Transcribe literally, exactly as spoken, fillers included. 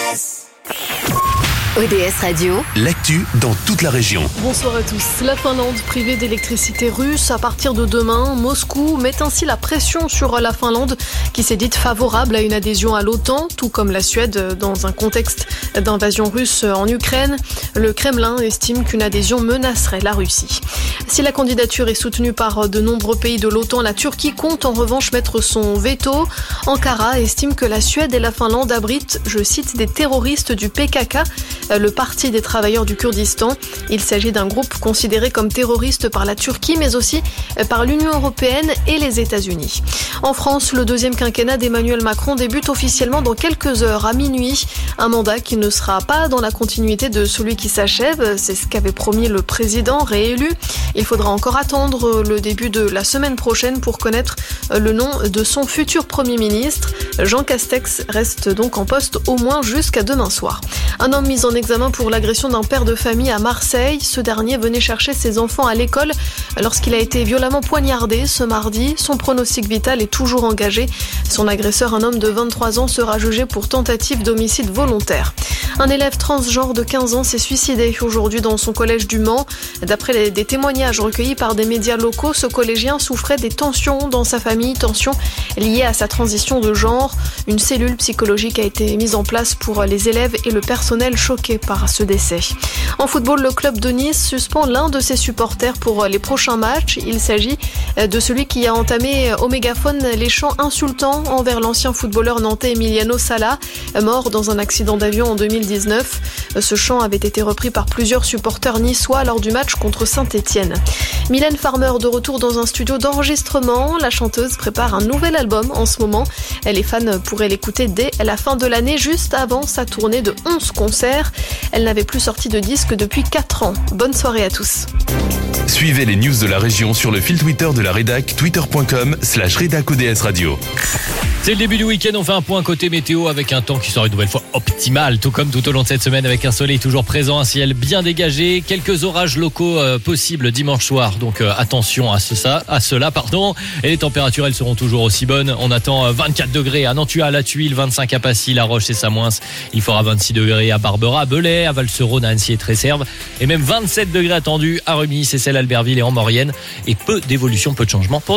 S. O D S Radio, l'actu dans toute la région. Bonsoir à tous. La Finlande privée d'électricité russe à partir de demain. Moscou met ainsi la pression sur la Finlande qui s'est dite favorable à une adhésion à l'OTAN, tout comme la Suède dans un contexte d'invasion russe en Ukraine. Le Kremlin estime qu'une adhésion menacerait la Russie. Si la candidature est soutenue par de nombreux pays de l'OTAN, la Turquie compte en revanche mettre son veto. Ankara estime que la Suède et la Finlande abritent, je cite, des terroristes du P K K, le Parti des travailleurs du Kurdistan. Il s'agit d'un groupe considéré comme terroriste par la Turquie, mais aussi par l'Union européenne et les États-Unis. En France, le deuxième quinquennat d'Emmanuel Macron débute officiellement dans quelques heures, à minuit. Un mandat qui ne sera pas dans la continuité de celui qui s'achève. C'est ce qu'avait promis le président réélu. Il faudra encore attendre le début de la semaine prochaine pour connaître le nom de son futur Premier ministre. Jean Castex reste donc en poste au moins jusqu'à demain soir. Un homme mis en examen pour l'agression d'un père de famille à Marseille. Ce dernier venait chercher ses enfants à l'école lorsqu'il a été violemment poignardé ce mardi. Son pronostic vital est toujours engagé. Son agresseur, un homme de vingt-trois ans, sera jugé pour tentative d'homicide volontaire. Un élève transgenre de quinze ans s'est suicidé aujourd'hui dans son collège du Mans. D'après les, des témoignages recueillis par des médias locaux, ce collégien souffrait des tensions dans sa famille, tensions liées à sa transition de genre. Une cellule psychologique a été mise en place pour les élèves et le personnel choqués par ce décès. En football, le club de Nice suspend l'un de ses supporters pour les prochains matchs. Il s'agit de celui qui a entamé au mégaphone les chants insultants envers l'ancien footballeur nantais Emiliano Sala, mort dans un accident d'avion en deux mille dix-neuf. Ce chant avait été repris par plusieurs supporters niçois lors du match contre Saint-Étienne. Mylène Farmer de retour dans un studio d'enregistrement. La chanteuse prépare un nouvel album en ce moment. Les fans pourraient l'écouter dès la fin de l'année, juste avant sa tournée de onze concerts. Elle n'avait plus sorti de disque depuis quatre ans. Bonne soirée à tous. Suivez les news de la région sur le fil Twitter de la rédac, twitter point com slash rédac O D S Radio. C'est le début du week-end, on fait un point côté météo avec un temps qui sera une nouvelle fois optimal, tout comme tout au long de cette semaine avec un soleil toujours présent, un ciel bien dégagé, quelques orages locaux euh, possibles dimanche soir, donc euh, attention à, ce, ça, à cela. pardon. Et les températures, elles seront toujours aussi bonnes. On attend euh, vingt-quatre degrés à Nantua, à La Tuile, vingt-cinq à Passy, La Roche et Samoins. Il fera vingt-six degrés à Barbera, à Belay, à Val-Sereau, à Annecy et Tresserve. Et même vingt-sept degrés attendus à Remis, Seyssel, Albertville et en Maurienne. Et peu d'évolution, peu de changements pour